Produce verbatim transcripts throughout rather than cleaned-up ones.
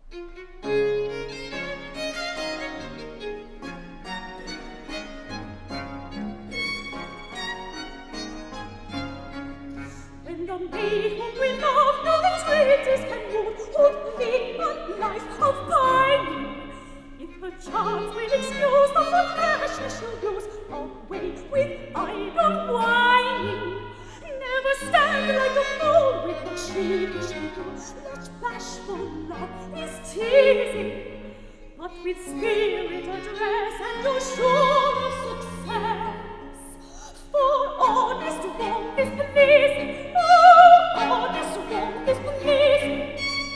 And the maid whom we love, no entreaties can move, would lead a life of pining. If perchance we'll excuse the full flesh she'll use, away with idle whining. Never stand like a fool with what she can do. Much bashful love is teasing, but with spirit address and you're sure of success. For honest warmth is pleasing, oh, honest warmth is pleasing.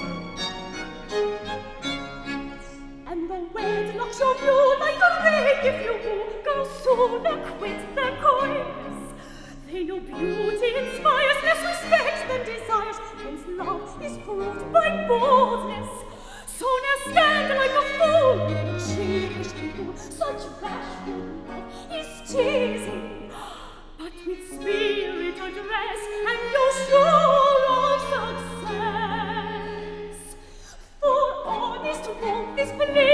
And the wedlock shall view like a ray if you woo, go sooner quit their coyness. They know beauty inspires less respect than desires, hence love is proved by boldness. Sooner stand like a fool with what she wish to do. Such bashful love is teasing, but with spirit address and you're sure of success. For honest warmth is pleasing.